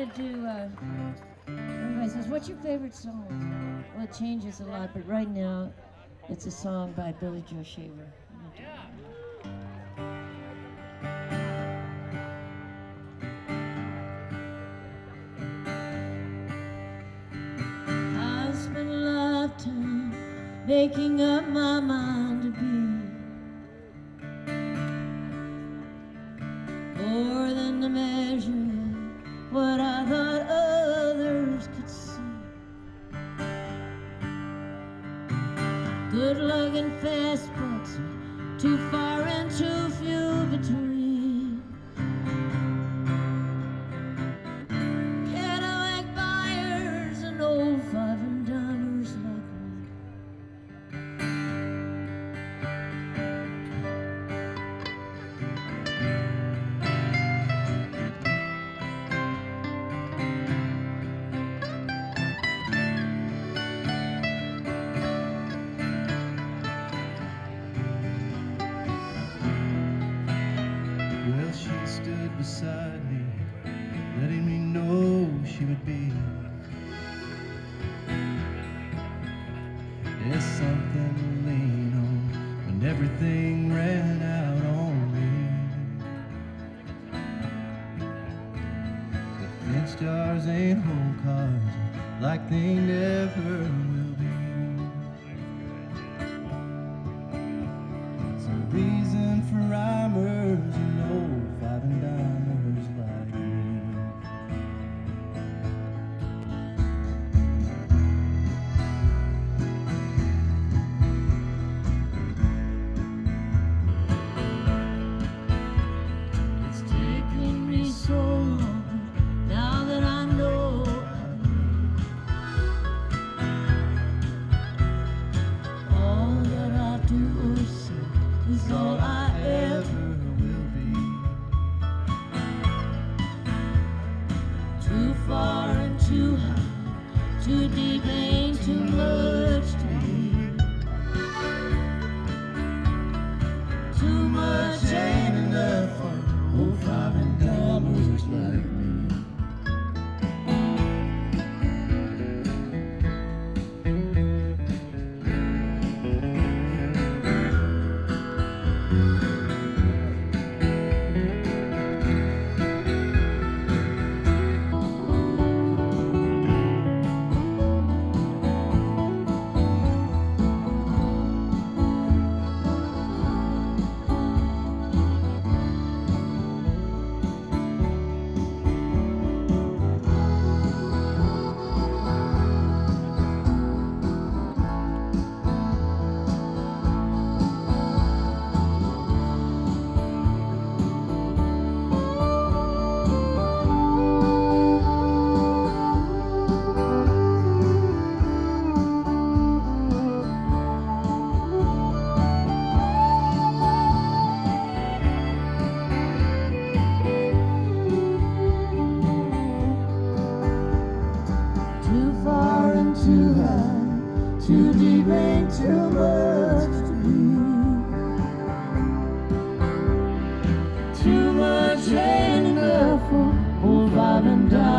do, everybody says, what's your favorite song? Well, it changes a lot, but right now, it's a song by Billy Joe Shaver. I spent a lifetime making up my mind to be more than the measure of what I thought others could see. Good luck and fast bucks are too far and too few between. Cadillac buyers and old five and dimers like me. Well, she stood beside me, letting me know she would be. There's something to lean on when everything ran out on me. But fence jars ain't whole cars like they never will be. Some reason for rhymers and old five and dimers like me. It's taken me so long, but now that I know all that I do or say is all I ever will be. too far and too high, too deep ain't too much to be. Too much ain't enough for old five and dimers like me. Too far and too high, too deep ain't too much to be. Too much ain't enough for old five and dime.